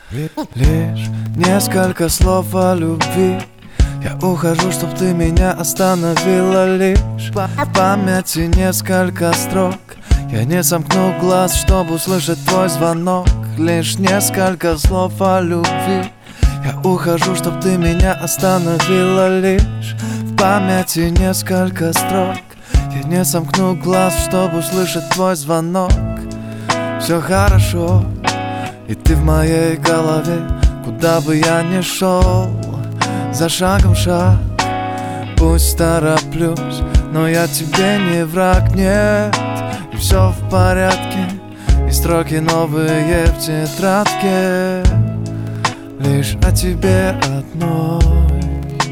Лишь несколько слов о любви. Я ухожу, чтоб ты меня остановила. Лишь в памяти несколько строк. Я не сомкну глаз, чтобы услышать твой звонок. Лишь несколько слов о любви. Я ухожу, чтоб ты меня остановила. Лишь в памяти несколько строк. Я не сомкну глаз, чтобы услышать твой звонок. Все хорошо, и ты в моей голове. Куда бы я ни шел, за шагом шаг. Пусть тороплюсь, но я тебе не враг, нет. И все в порядке, и строки новые в тетрадке. Лишь о тебе одной.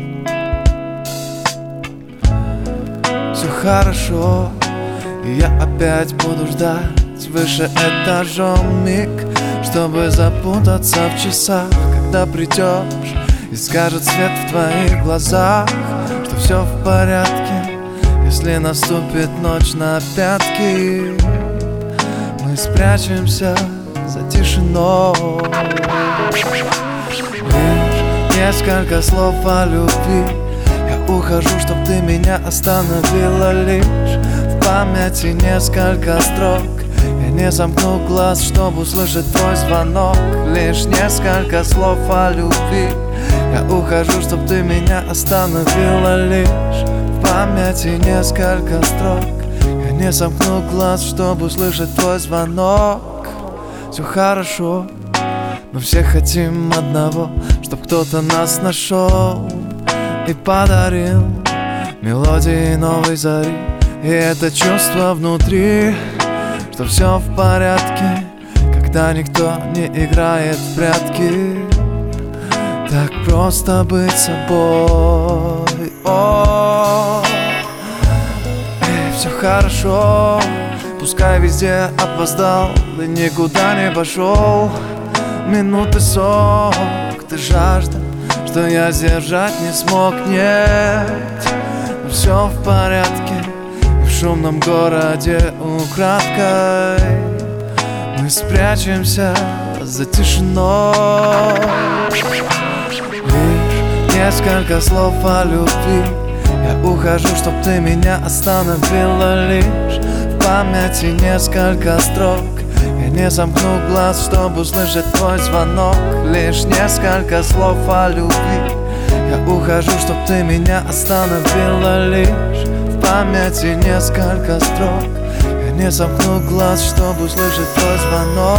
Все хорошо, и я опять буду ждать выше этажом миг, чтобы запутаться в часах, когда придешь и скажет свет в твоих глазах, что все в порядке. Если наступит ночь на пятки, мы спрячемся за тишиной. Лишь несколько слов о любви. Я ухожу, чтоб ты меня остановила. Лишь в памяти несколько строк. Я не сомкну глаз, чтобы услышать твой звонок. Лишь несколько слов о любви. Я ухожу, чтоб ты меня остановила. Лишь в памяти несколько строк. Я не сомкну глаз, чтобы услышать твой звонок. Все хорошо, мы все хотим одного, чтоб кто-то нас нашел и подарил мелодии новой зари. И это чувство внутри, что все в порядке, когда никто не играет в прятки. Так просто быть собой. И все хорошо, пускай везде опоздал и никуда не пошел. Минуты сок, ты жажда, что я сдержать не смог, нет. Но все в порядке, и в шумном городе украдкой мы спрячемся за тишиной. Лишь несколько слов о любви. Я ухожу, чтоб ты меня остановила. Лишь в памяти несколько строк. Я не сомкну глаз, чтобы услышать твой звонок. Лишь несколько слов о любви. Я ухожу, чтоб ты меня остановила. Лишь в памяти несколько строк. Я не сомкну глаз, чтобы услышать твой звонок.